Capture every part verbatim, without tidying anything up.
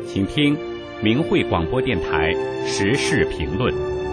请听明慧广播电台时事评论。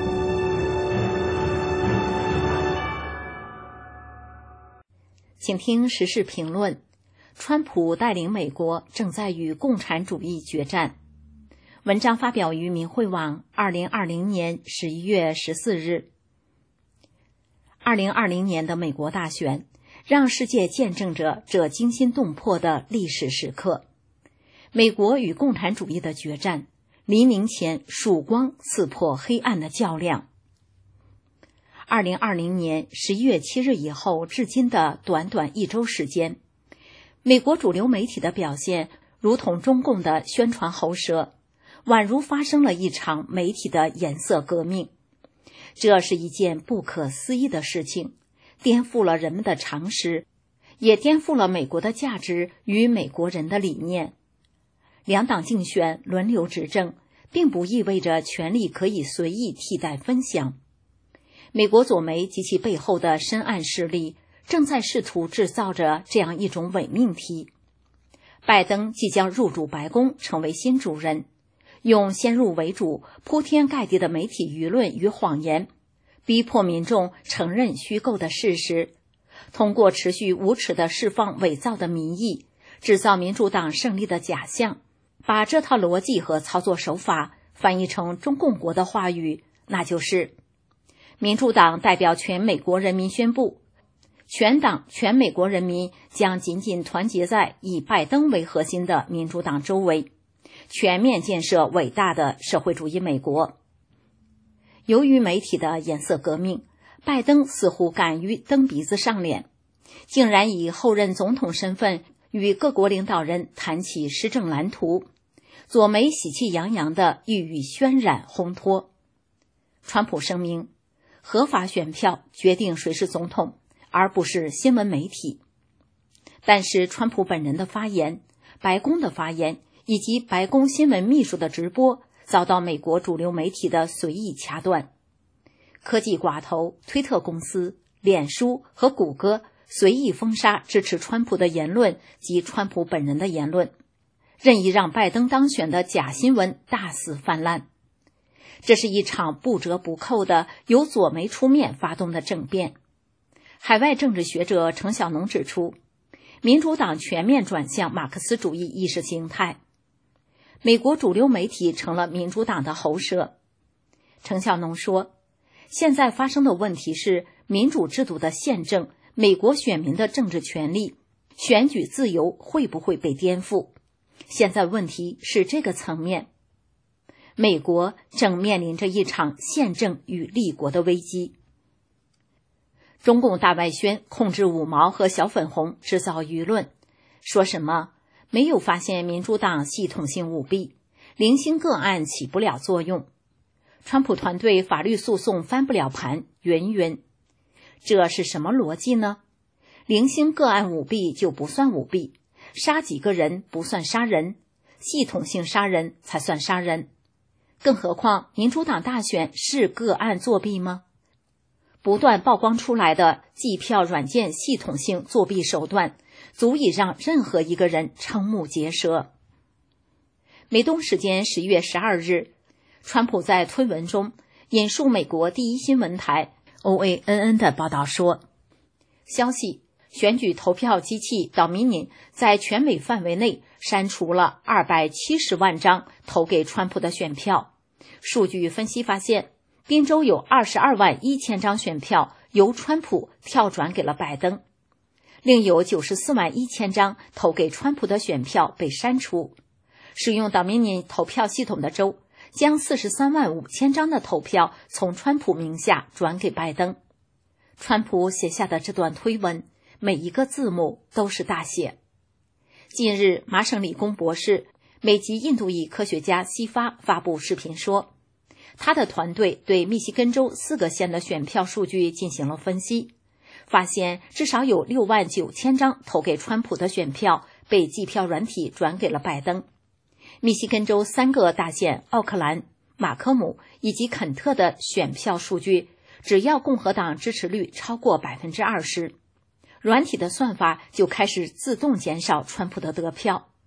请听时事评论。川普带领美国正在与共产主义决战。文章发表于明慧网，二零二零年十一月十四日。二零二零年的美国大选，让世界见证着这惊心动魄的历史时刻。美国与共产主义的决战，黎明前曙光刺破黑暗的较量。二零二零年十一月七日以后至今的短短一周时间，美国主流媒体的表现如同中共的宣传喉舌，宛如发生了一场媒体的颜色革命。这是一件不可思议的事情，颠覆了人们的常识，也颠覆了美国的价值与美国人的理念。两党竞选轮流执政，并不意味着权力可以随意替代分享。美国左媒及其背后的深暗势力正在试图制造着这样一种伪命题：拜登即将入主白宫，成为新主人，用先入为主、铺天盖地的媒体舆论与谎言，逼迫民众承认虚构的事实，通过持续无耻地释放伪造的民意，制造民主党胜利的假象，把这套逻辑和操作手法翻译成中共国的话语，那就是民主党代表全美国人民宣布，全党全美国人民将紧紧团结在以拜登为核心的民主党周围，全面建设伟大的社会主义美国。由于媒体的颜色革命，拜登似乎敢于蹬鼻子上脸，竟然以后任总统身份与各国领导人谈起施政蓝图，左媒喜气洋洋地欲以渲染烘托。川普声明，合法选票决定谁是总统，而不是新闻媒体。但是川普本人的发言、白宫的发言以及白宫新闻秘书的直播遭到美国主流媒体的随意掐断。科技寡头、推特公司、脸书和谷歌随意封杀支持川普的言论及川普本人的言论，任意让拜登当选的假新闻大肆泛滥。这是一场不折不扣的由左媒出面发动的政变。海外政治学者程小农指出，民主党全面转向马克思主义意识形态，美国主流媒体成了民主党的喉舌。程小农说，现在发生的问题是民主制度的宪政，美国选民的政治权利，选举自由会不会被颠覆？现在问题是这个层面。美国正面临着一场宪政与立国的危机。中共大外宣控制五毛和小粉红，制造舆论，说什么没有发现民主党系统性舞弊，零星个案起不了作用，川普团队法律诉讼翻不了盘，云云。这是什么逻辑呢？零星个案舞弊就不算舞弊，杀几个人不算杀人，系统性杀人才算杀人。更何况民主党大选是个案作弊吗？不断曝光出来的计票软件系统性作弊手段，足以让任何一个人瞠目结舌。美东时间十一月十二日，川普在推文中引述美国第一新闻台 O A N N 的报道说，消息，选举投票机器 Dominion 在全美范围内删除了二百七十万张投给川普的选票。数据分析发现，宾州有二十二万一千张选票由川普跳转给了拜登，另有九十四万一千张投给川普的选票被删除。使用 Dominion 投票系统的州将四十三万五千张的投票从川普名下转给拜登。川普写下的这段推文，每一个字母都是大写。近日，麻省理工博士、美籍印度裔科学家西发发布视频说，他的团队对密西根州四个县的选票数据进行了分析，发现至少有六万九千张投给川普的选票被计票软体转给了拜登。密西根州三个大县奥克兰、马科姆以及肯特的选票数据，只要共和党支持率超过 百分之二十， 软体的算法就开始自动减少川普的得票。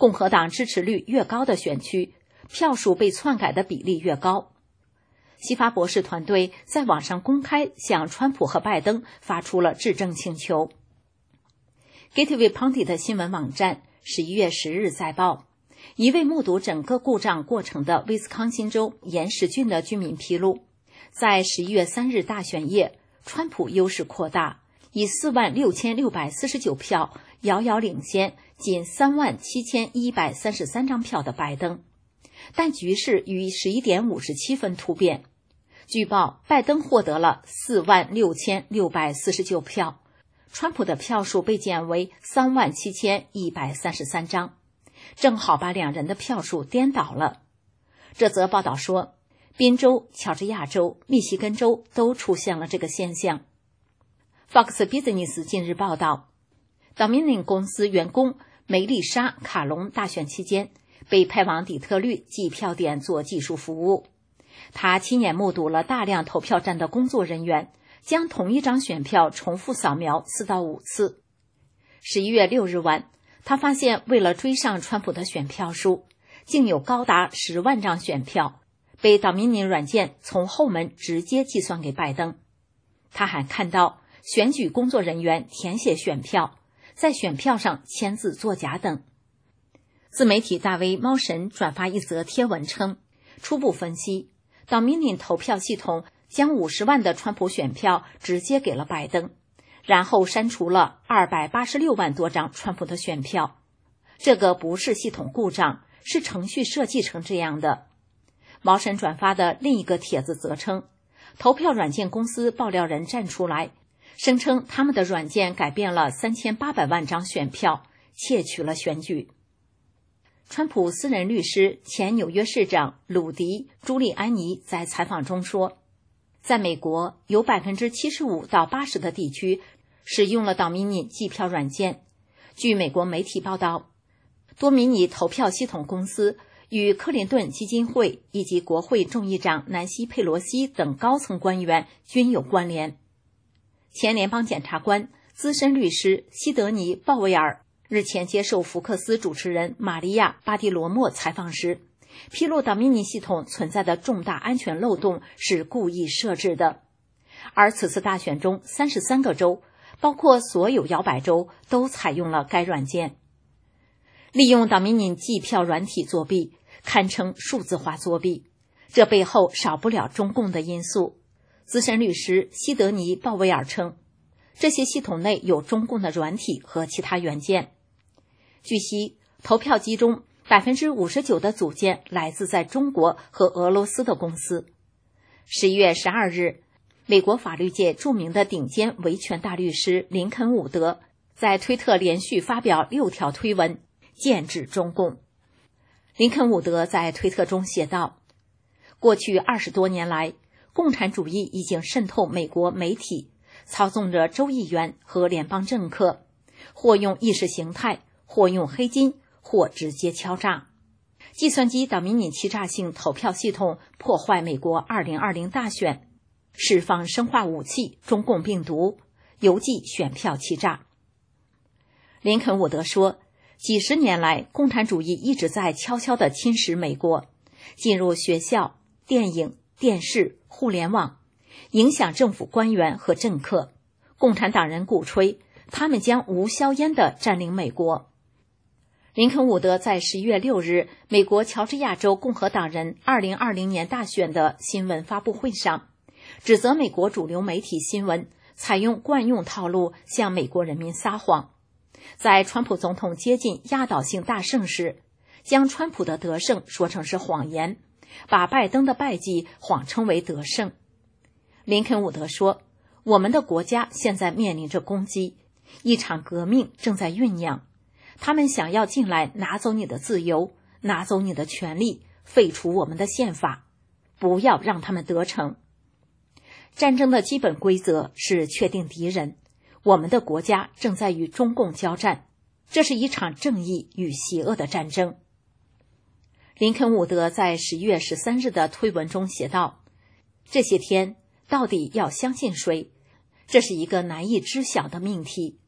共和党支持率越高的选区，票数被篡改的比例越高。西法博士团队在网上公开向川普和拜登发出了质证请求。Gateway Pundit 的新闻网站十一月十日载报，一位目睹整个故障过程的威斯康辛州岩石郡的居民披露，在十一月三日大选夜，川普优势扩大，以四万六千六百四十九票遥遥领先仅三万七千一百三十三张票的拜登。但局势于十一点五十七分突变，据报拜登获得了四万六千六百四十九票，川普的票数被减为三万七千一百三十三张，正好把两人的票数颠倒了。这则报道说，宾州、乔治亚州、密西根州都出现了这个现象。Fox Business 近日报道， Dominion 公司员工梅丽莎·卡隆大选期间被派往底特律计票点做技术服务。他亲眼目睹了大量投票站的工作人员将同一张选票重复扫描四到五次。十一月六日晚，他发现为了追上川普的选票数，竟有高达十万张选票被 Dominion 软件从后门直接计算给拜登。他还看到选举工作人员填写选票，在选票上签字作假等。自媒体大 V 猫神转发一则贴文称，初步分析，Dominion 投票系统将五十万的川普选票直接给了拜登，然后删除了二百八十六万多张川普的选票。这个不是系统故障，是程序设计成这样的。毛神转发的另一个帖子则称，投票软件公司爆料人站出来，声称他们的软件改变了三千八百万张选票，窃取了选举。川普私人律师、前纽约市长鲁迪·朱利安尼在采访中说，在美国有 百分之七十五 到 百分之八十 的地区使用了 Dominion 计票软件。据美国媒体报道，多米尼投票系统公司与克林顿基金会以及国会众议长南希·佩罗西等高层官员均有关联。前联邦检察官、资深律师西德尼·鲍威尔日前接受福克斯主持人玛利亚·巴蒂罗莫采访时，披露 Dominion 系统存在的重大安全漏洞是故意设置的。而此次大选中三十三个州，包括所有摇摆州，都采用了该软件。利用 Dominion 计票软体作弊，堪称数字化作弊，这背后少不了中共的因素。资深律师西德尼·鲍威尔称，这些系统内有中共的软体和其他元件。据悉，投票机中 百分之五十九 的组件来自在中国和俄罗斯的公司。十一月十二日，美国法律界著名的顶尖维权大律师林肯·伍德在推特连续发表六条推文，剑指中共。林肯·伍德在推特中写道，过去二十多年来，共产主义已经渗透美国媒体，操纵着州议员和联邦政客，或用意识形态，或用黑金，或直接敲诈。计算机Dominion欺诈性投票系统破坏美国二零二零大选，释放生化武器中共病毒，邮寄选票欺诈。林肯·伍德说，几十年来，共产主义一直在悄悄地侵蚀美国，进入学校、电影、电视、互联网，影响政府官员和政客。共产党人鼓吹他们将无硝烟地占领美国。林肯·伍德在十一月六日美国乔治亚州共和党人二零二零年大选的新闻发布会上，指责美国主流媒体新闻采用惯用套路向美国人民撒谎。在川普总统接近压倒性大胜时，将川普的得胜说成是谎言，把拜登的败绩谎称为得胜。林肯·伍德说，我们的国家现在面临着攻击，一场革命正在酝酿。他们想要进来拿走你的自由，拿走你的权利，废除我们的宪法，不要让他们得逞。战争的基本规则是确定敌人，我们的国家正在与中共交战，这是一场正义与邪恶的战争。林肯·伍德在十一月十三日的推文中写道，这些天到底要相信谁？这是一个难以知晓的命题。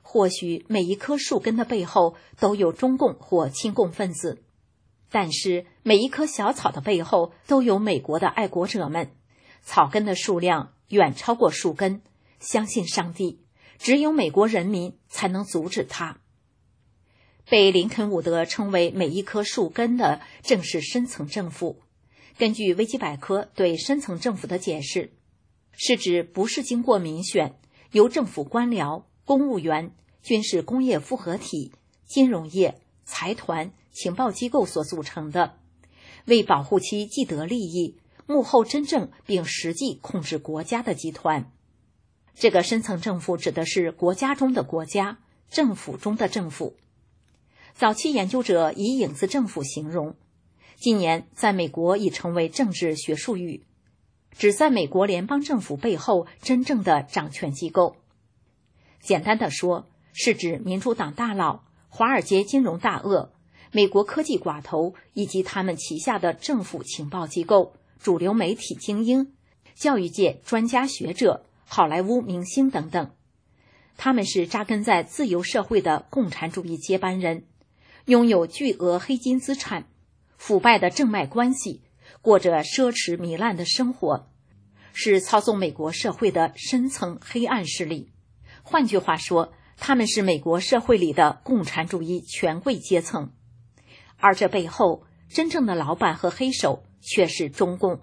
或许每一棵树根的背后都有中共或亲共分子，但是每一棵小草的背后都有美国的爱国者们。草根的数量远超过树根，相信上帝，只有美国人民才能阻止它。被林肯伍德称为每一棵树根的正是深层政府。根据维基百科对深层政府的解释，是指不是经过民选，由政府官僚、公务员、军事工业复合体、金融业、财团、情报机构所组成的，为保护其既得利益，幕后真正并实际控制国家的集团。这个深层政府指的是国家中的国家，政府中的政府。早期研究者以影子政府形容，近年在美国已成为政治学术语，指在美国联邦政府背后真正的掌权机构。简单的说，是指民主党大佬、华尔街金融大鳄、美国科技寡头以及他们旗下的政府情报机构、主流媒体精英、教育界专家学者、好莱坞明星等等。他们是扎根在自由社会的共产主义接班人，拥有巨额黑金资产、腐败的正脉关系，过着奢侈糜烂的生活，是操纵美国社会的深层黑暗势力。换句话说，他们是美国社会里的共产主义权贵阶层，而这背后真正的老板和黑手却是中共。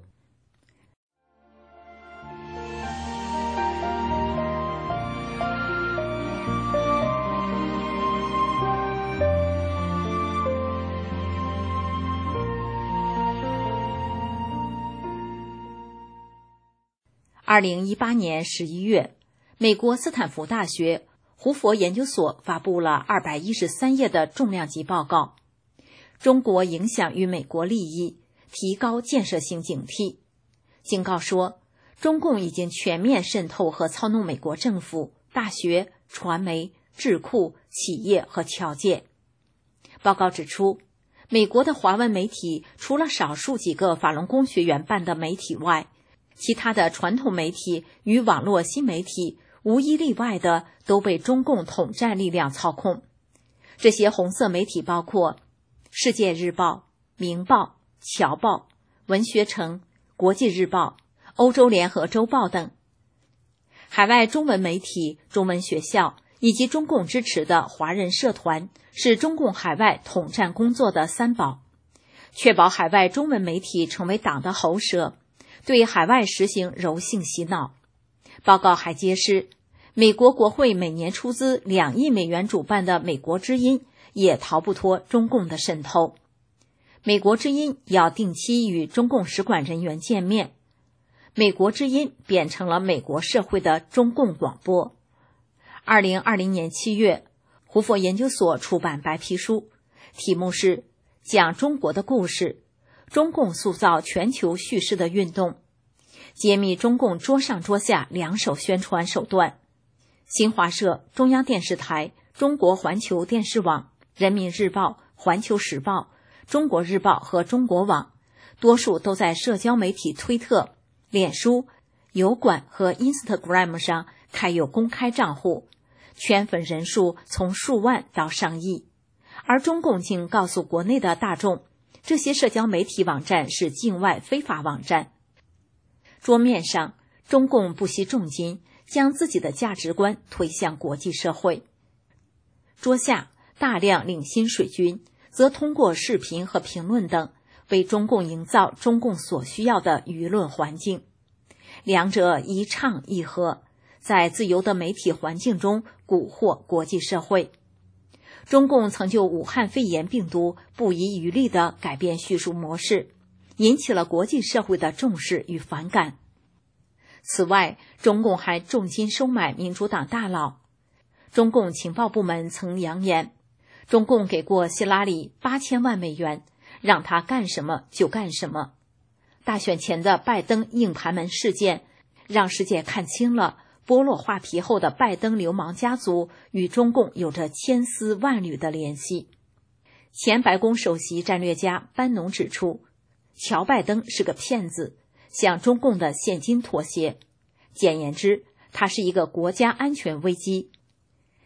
二零一八年十一月，美国斯坦福大学胡佛研究所发布了二百一十三页的重量级报告，中国影响与美国利益，提高建设性警惕，警告说，中共已经全面渗透和操弄美国政府、大学、传媒、智库、企业和侨界。报告指出，美国的华文媒体除了少数几个法轮功学员办的媒体外，其他的传统媒体与网络新媒体无一例外的都被中共统战力量操控。这些红色媒体包括世界日报、明报、侨报、文学城、国际日报、欧洲联合周报等。海外中文媒体、中文学校以及中共支持的华人社团是中共海外统战工作的三宝，确保海外中文媒体成为党的喉舌，对海外实行柔性洗脑。报告还揭示，美国国会每年出资两亿美元主办的美国之音也逃不脱中共的渗透。美国之音要定期与中共使馆人员见面，美国之音变成了美国社会的中共广播。二零二零年七月，胡佛研究所出版白皮书，题目是讲中国的故事，中共塑造全球叙事的运动，揭秘中共桌上桌下两手宣传手段。新华社、中央电视台、中国环球电视网、人民日报、环球时报、中国日报和中国网，多数都在社交媒体推特、脸书、油管和 Instagram 上开有公开账户，圈粉人数从数万到上亿。而中共竟告诉国内的大众，这些社交媒体网站是境外非法网站。桌面上，中共不惜重金将自己的价值观推向国际社会；桌下，大量领薪水军则通过视频和评论等为中共营造中共所需要的舆论环境。两者一唱一和，在自由的媒体环境中蛊惑国际社会。中共曾就武汉肺炎病毒不遗余力地改变叙述模式，引起了国际社会的重视与反感。此外，中共还重金收买民主党大佬。中共情报部门曾扬言，中共给过希拉里八千万美元，让他干什么就干什么。大选前的拜登硬盘门事件，让世界看清了剥落画皮后的拜登流氓家族与中共有着千丝万缕的联系。前白宫首席战略家班农指出，乔拜登是个骗子，向中共的现金妥协。简言之，他是一个国家安全危机。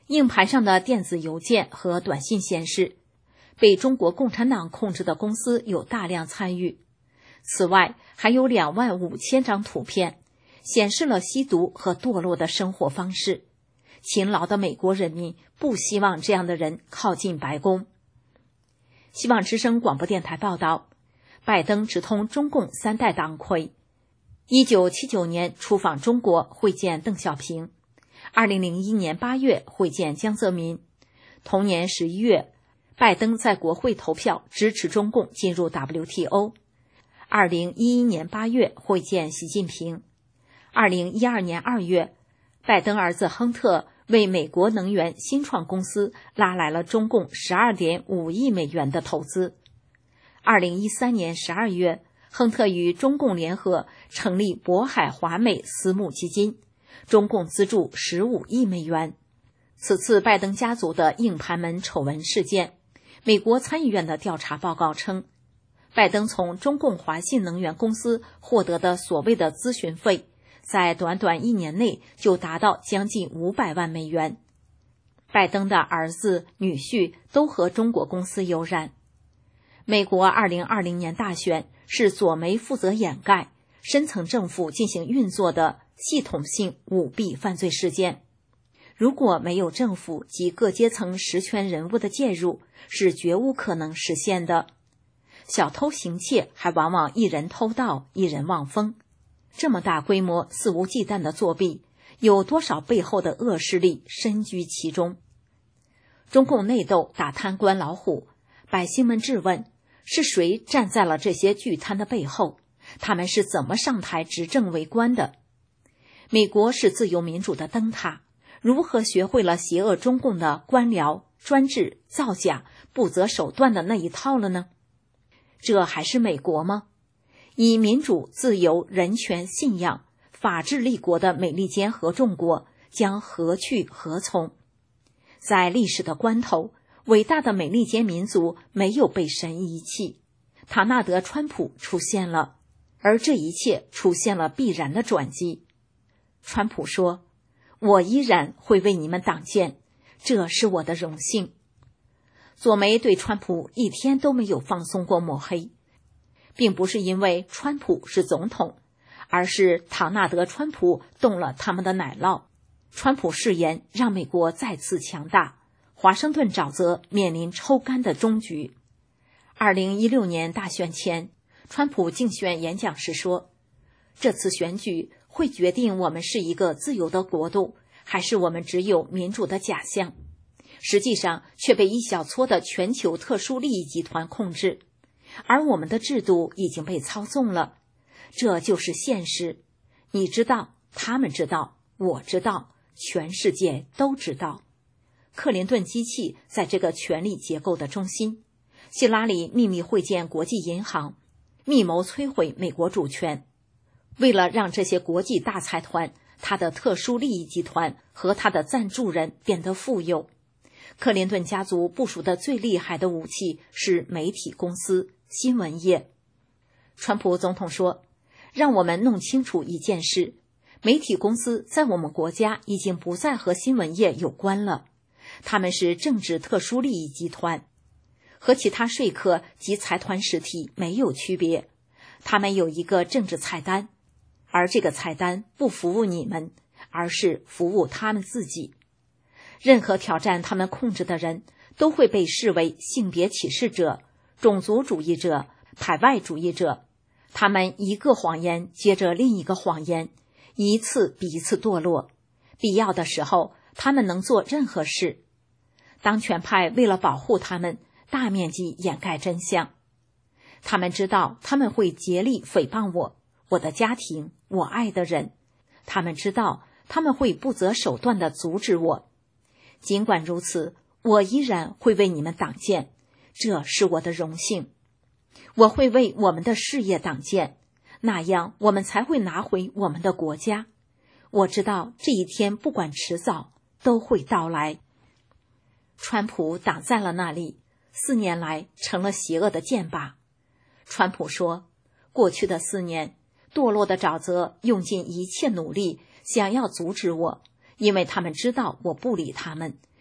硬盘上的电子邮件和短信显示，被中国共产党控制的公司有大量参与。此外，还有两万五千张图片，显示了吸毒和堕落的生活方式。勤劳的美国人民不希望这样的人靠近白宫。希望之声广播电台报道，拜登直通中共三代党魁。一九七九年出访中国会见邓小平，二零零一年八月会见江泽民，同年十一月，拜登在国会投票支持中共进入 W T O。二零一一年八月会见习近平。二零一二年二月，拜登儿子亨特为美国能源新创公司拉来了中共 十二点五亿美元的投资。二零一三年十二月，亨特与中共联合成立渤海华美私募基金，中共资助十五亿美元。此次拜登家族的硬盘门丑闻事件，美国参议院的调查报告称，拜登从中共华信能源公司获得的所谓的咨询费，在短短一年内就达到将近五百万美元。拜登的儿子、女婿都和中国公司有染。美国二零二零年大选是左媒负责掩盖、深层政府进行运作的系统性舞弊犯罪事件。如果没有政府及各阶层实权人物的介入，是绝无可能实现的。小偷行窃还往往一人偷盗，一人望风。这么大规模、肆无忌惮的作弊，有多少背后的恶势力深居其中？中共内斗打贪官老虎，百姓们质问，是谁站在了这些巨贪的背后？他们是怎么上台执政为官的？美国是自由民主的灯塔，如何学会了邪恶中共的官僚、专制、造假、不择手段的那一套了呢？这还是美国吗？以民主、自由、人权、信仰、法治立国的美利坚合众国将何去何从？在历史的关头，伟大的美利坚民族没有被神遗弃，塔纳德·川普出现了，而这一切出现了必然的转机。川普说，我依然会为你们挡箭，这是我的荣幸。左媒对川普一天都没有放松过抹黑，并不是因为川普是总统，而是唐纳德·川普动了他们的奶酪。川普誓言让美国再次强大，华盛顿沼泽面临抽干的终局。二零一六年大选前，川普竞选演讲时说，这次选举会决定我们是一个自由的国度，还是我们只有民主的假象。实际上却被一小撮的全球特殊利益集团控制，而我们的制度已经被操纵了。这就是现实。你知道，他们知道，我知道，全世界都知道。克林顿机器在这个权力结构的中心，希拉里秘密会见国际银行，密谋摧毁美国主权。为了让这些国际大财团、他的特殊利益集团和他的赞助人变得富有，克林顿家族部署的最厉害的武器是媒体公司、新闻业。川普总统说，让我们弄清楚一件事，媒体公司在我们国家已经不再和新闻业有关了，他们是政治特殊利益集团，和其他说客及财团实体没有区别。他们有一个政治菜单，而这个菜单不服务你们，而是服务他们自己。任何挑战他们控制的人都会被视为性别歧视者、种族主义者、排外主义者。他们一个谎言接着另一个谎言，一次比一次堕落。必要的时候，他们能做任何事。当权派为了保护他们，大面积掩盖真相。他们知道他们会竭力诽谤我、我的家庭、我爱的人。他们知道他们会不择手段地阻止我。尽管如此，我依然会为你们挡箭，这是我的荣幸。我会为我们的事业挡箭，那样我们才会拿回我们的国家。我知道这一天不管迟早都会到来。川普挡在了那里，四年来成了邪恶的箭靶。川普说，过去的四年，堕落的沼泽用尽一切努力想要阻止我，因为他们知道我不理他们，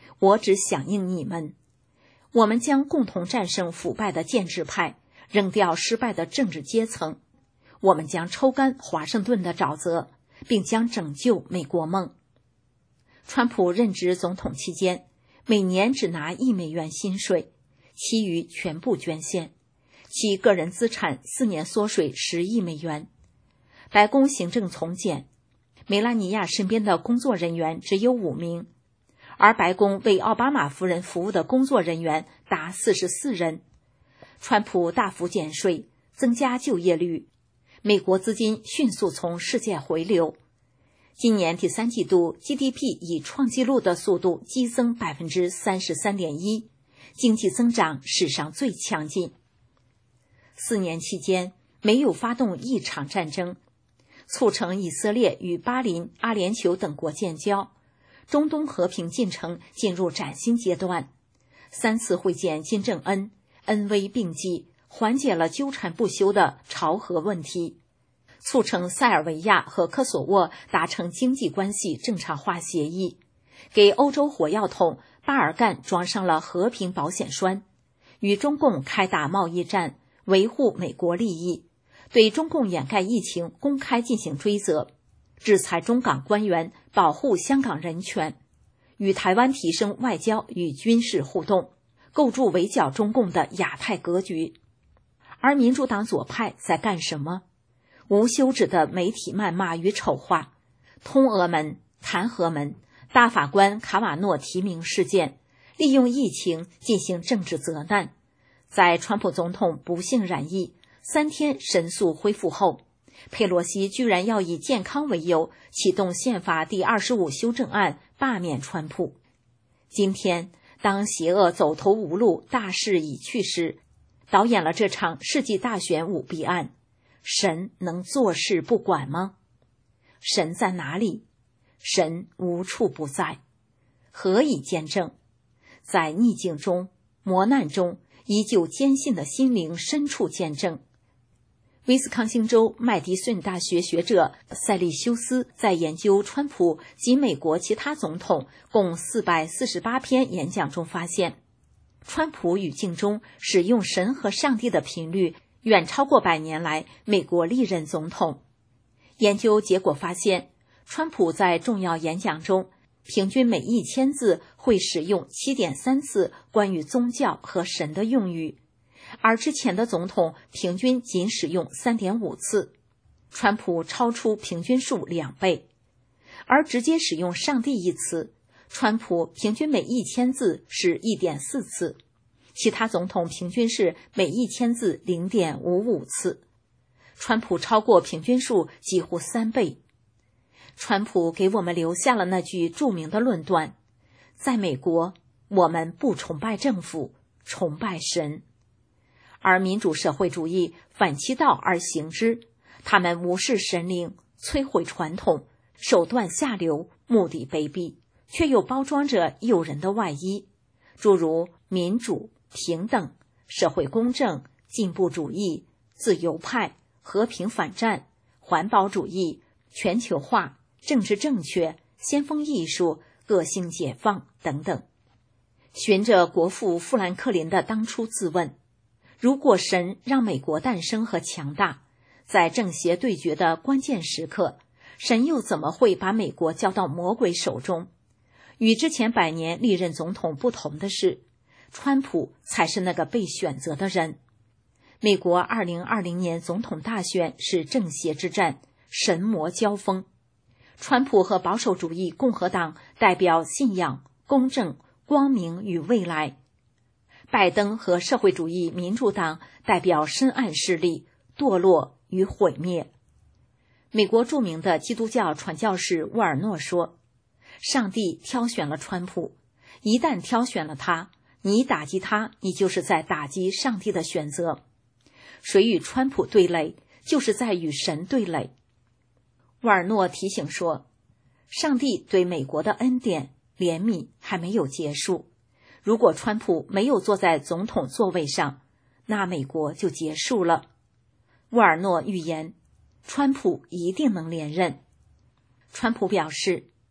我只响应你们。我们将共同战胜腐败的建制派，扔掉失败的政治阶层。我们将抽干华盛顿的沼泽，并将拯救美国梦。川普任职总统期间，每年只拿一美元薪水，其余全部捐献，其个人资产四年缩水十亿美元。白宫行政从简，梅拉尼亚身边的工作人员只有五名，而白宫为奥巴马夫人服务的工作人员达四十四人。川普大幅减税，增加就业率，美国资金迅速从世界回流。今年第三季度 G D P 以创纪录的速度激增 百分之三十三点一， 经济增长史上最强劲。四年期间没有发动一场战争，促成以色列与巴林、阿联酋等国建交，中东和平进程进入崭新阶段。三次会见金正恩，恩威并济，缓解了纠缠不休的朝核问题，促成塞尔维亚和科索沃达成经济关系正常化协议，给欧洲火药桶巴尔干装上了和平保险栓，与中共开打贸易战，维护美国利益，对中共掩盖疫情公开进行追责，制裁中港官员，保护香港人权，与台湾提升外交与军事互动，构筑围剿中共的亚太格局。而民主党左派在干什么？无休止的媒体谩骂与丑化，通俄门、弹劾门、大法官卡瓦诺提名事件，利用疫情进行政治责难。在川普总统不幸染疫，三天神速恢复后，佩洛西居然要以健康为由启动宪法第二十五修正案罢免川普。今天当邪恶走投无路，大势已去时，导演了这场世纪大选舞弊案，神能坐视不管吗？神在哪里？神无处不在，何以见证？在逆境中、磨难中，依旧坚信的心灵深处见证。威斯康星州麦迪逊大学学者塞利修斯在研究川普及美国其他总统共四百四十八篇演讲中发现，川普语境中使用神和上帝的频率远超过百年来美国历任总统。研究结果发现，川普在重要演讲中平均每一千字会使用 七点三 次关于宗教和神的用语，而之前的总统平均仅使用 三点五 次，川普超出平均数两倍。而直接使用上帝一词，川普平均每一千字是 一点四 次，其他总统平均是每一千字 零点五五 次，川普超过平均数几乎三倍。川普给我们留下了那句著名的论断：在美国，我们不崇拜政府，崇拜神。而民主社会主义反其道而行之，他们无视神灵，摧毁传统，手段下流，目的卑鄙，却又包装着诱人的外衣，诸如民主、平等、社会公正、进步主义、自由派、和平反战、环保主义、全球化、政治正确、先锋艺术、个性解放等等。循着国父富兰克林的当初自问，如果神让美国诞生和强大，在正邪对决的关键时刻，神又怎么会把美国交到魔鬼手中？与之前百年历任总统不同的是，川普才是那个被选择的人。美国二零二零年总统大选是正邪之战，神魔交锋。川普和保守主义共和党代表信仰、公正、光明与未来，拜登和社会主义民主党代表深暗势力、堕落与毁灭。美国著名的基督教传教士沃尔诺说，上帝挑选了川普，一旦挑选了他，你打击他，你就是在打击上帝的选择。谁与川普对垒，就是在与神对垒。沃尔诺提醒说，上帝对美国的恩典、怜悯还没有结束。如果川普没有坐在总统座位上，那美国就结束了。沃尔诺预言，川普一定能连任。川普表示，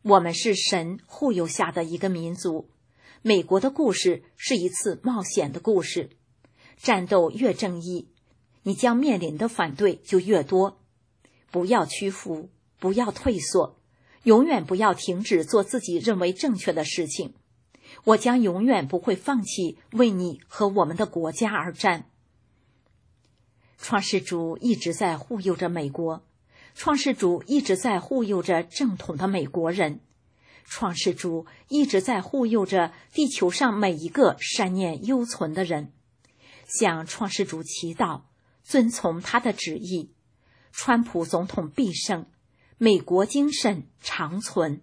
我们是神护佑下的一个民族。美国的故事是一次冒险的故事，战斗越正义，你将面临的反对就越多。不要屈服，不要退缩，永远不要停止做自己认为正确的事情。我将永远不会放弃为你和我们的国家而战。创世主一直在护佑着美国，创世主一直在护佑着正统的美国人，创世主一直在护佑着地球上每一个善念犹存的人。向创世主祈祷，遵从他的旨意，川普总统必胜，美国精神长存。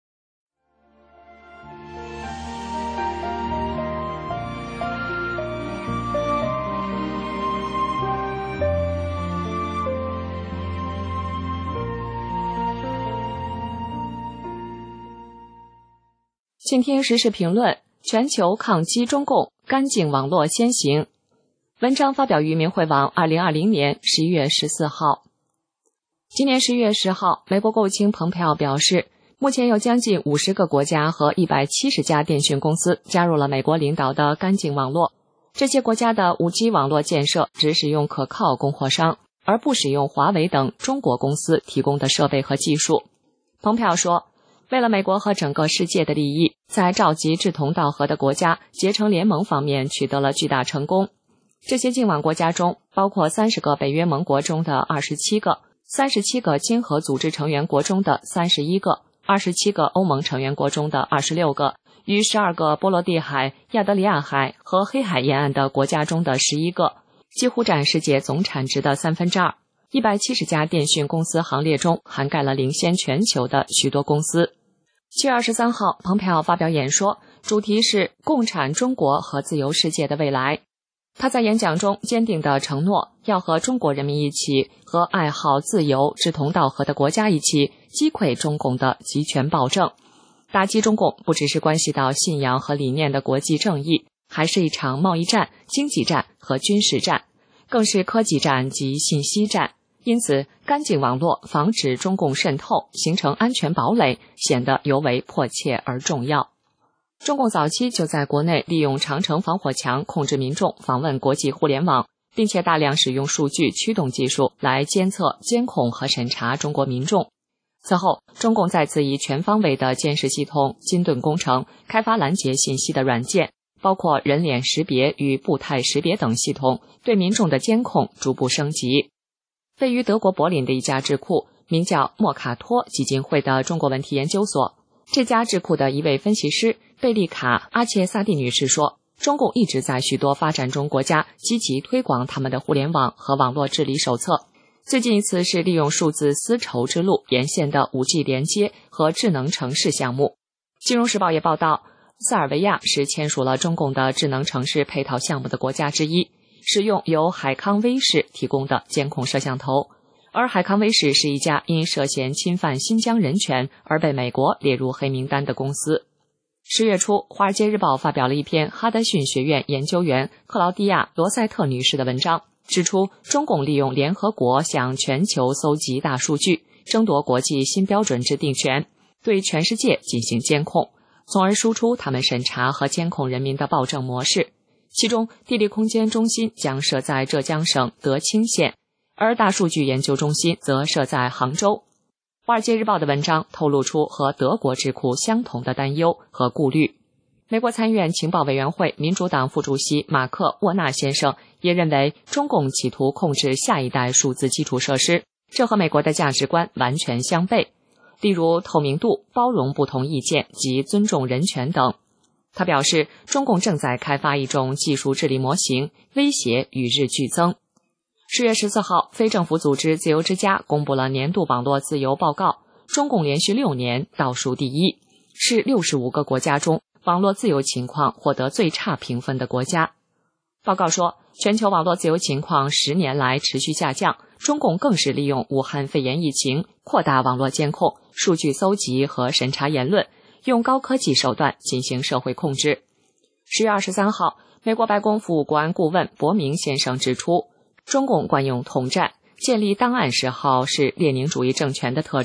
请听时事评论：全球抗击中共，干净网络先行。文章发表于明慧网二零二零年十一月十四号。今年十一月十号，美国国务卿蓬佩奥表示，目前有将近五十个国家和一百七十家电讯公司加入了美国领导的干净网络。这些国家的 五 G 网络建设只使用可靠供货商，而不使用华为等中国公司提供的设备和技术。蓬佩奥说，为了美国和整个世界的利益，在召集志同道合的国家结成联盟方面取得了巨大成功。这些净网国家中包括三十个北约盟国中的二十七个，三十七个经合组织成员国中的三十一个，二十七个欧盟成员国中的二十六个，与十二个波罗的海、亚得里亚海和黑海沿岸的国家中的十一个，几乎占世界总产值的三分之二。一百七十家电讯公司行列中涵盖了领先全球的许多公司。七月二十三号，蓬佩奥发表演说，主题是共产中国和自由世界的未来。他在演讲中坚定地承诺，要和中国人民一起，和爱好自由、志同道合的国家一起，击溃中共的集权暴政。打击中共不只是关系到信仰和理念的国际正义，还是一场贸易战、经济战和军事战，更是科技战及信息战。因此，干净网络防止中共渗透，形成安全堡垒，显得尤为迫切而重要。中共早期就在国内利用长城防火墙控制民众访问国际互联网，并且大量使用数据驱动技术来监测、监控和审查中国民众。此后，中共再次以全方位的监视系统、金盾工程开发拦截信息的软件，包括人脸识别与步态识别等系统，对民众的监控逐步升级。位于德国柏林的一家智库，名叫莫卡托基金会的中国问题研究所，这家智库的一位分析师贝利卡·阿切萨蒂女士说，中共一直在许多发展中国家积极推广他们的互联网和网络治理手册。最近一次是利用数字丝绸之路沿线的 五 G 连接和智能城市项目。金融时报也报道，塞尔维亚是签署了中共的智能城市配套项目的国家之一，使用由海康威视提供的监控摄像头，而海康威视是一家因涉嫌侵犯新疆人权而被美国列入黑名单的公司。十月初，《华尔街日报》发表了一篇哈德逊学院研究员克劳迪亚·罗塞特女士的文章，指出中共利用联合国向全球搜集大数据，争夺国际新标准制定权，对全世界进行监控，从而输出他们审查和监控人民的暴政模式。其中，地理空间中心将设在浙江省德清县，而大数据研究中心则设在杭州。华尔街日报的文章透露出和德国智库相同的担忧和顾虑。美国参议院情报委员会民主党副主席马克·沃纳先生也认为，中共企图控制下一代数字基础设施，这和美国的价值观完全相悖，例如透明度、包容不同意见及尊重人权等。他表示，中共正在开发一种技术治理模型，威胁与日俱增。十月十四号，非政府组织自由之家公布了年度网络自由报告，中共连续六年倒数第一，是六十五个国家中网络自由情况获得最差评分的国家。报告说，全球网络自由情况十年来持续下降，中共更是利用武汉肺炎疫情扩大网络监控、数据搜集和审查言论，用高科技手段进行社会控制。十月二十三号，美国白宫副国安顾问伯明先生指出，中共惯用统战，建立档案时号是列宁主义政权的特征，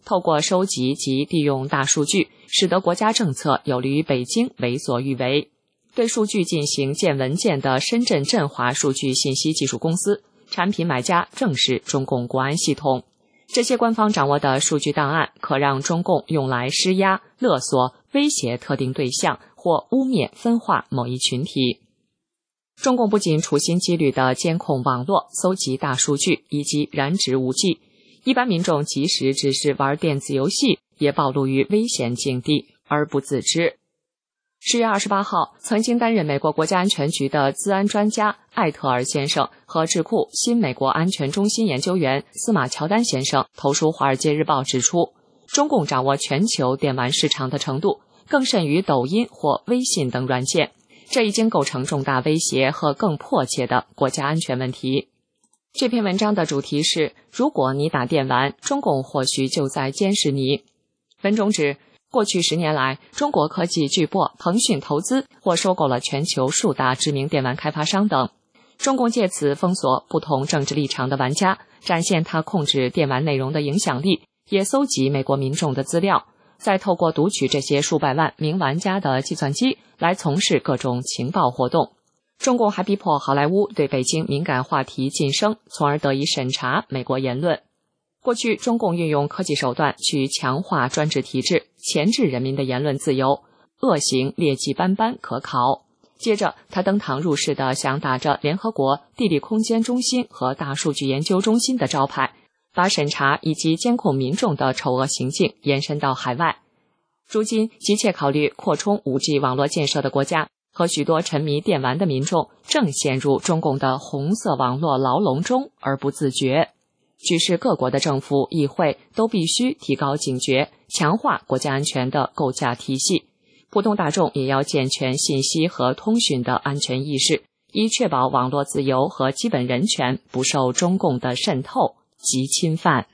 透过收集及利用大数据，使得国家政策有利于北京为所欲为。对数据进行建文件的深圳振华数据信息技术公司产品买家正是中共国安系统。这些官方掌握的数据档案可让中共用来施压、勒索、威胁特定对象或污蔑、分化某一群体。中共不仅处心积虑地监控网络、搜集大数据以及染指五 G， 一般民众即使只是玩电子游戏，也暴露于危险境地而不自知。十月二十八号，曾经担任美国国家安全局的资安专家艾特尔先生和智库新美国安全中心研究员司马乔丹先生投书《华尔街日报》指出，中共掌握全球电玩市场的程度更甚于抖音或微信等软件，这已经构成重大威胁和更迫切的国家安全问题。这篇文章的主题是：如果你打电玩，中共或许就在监视你。文中指，过去十年来，中国科技巨擘腾讯投资或收购了全球数大知名电玩开发商等。中共借此封锁不同政治立场的玩家，展现他控制电玩内容的影响力，也搜集美国民众的资料，再透过读取这些数百万名玩家的计算机来从事各种情报活动。中共还逼迫好莱坞对北京敏感话题晋升，从而得以审查美国言论。过去，中共运用科技手段去强化专制体制，钳制人民的言论自由，恶行劣迹斑斑可考。接着，他登堂入室地想打着联合国地理空间中心和大数据研究中心的招牌，把审查以及监控民众的丑恶行径延伸到海外。如今，急切考虑扩充 五 G 网络建设的国家和许多沉迷电玩的民众正陷入中共的红色网络牢笼中而不自觉。举世各国的政府、议会都必须提高警觉，强化国家安全的构架体系。普通大众也要健全信息和通讯的安全意识，以确保网络自由和基本人权不受中共的渗透及侵犯。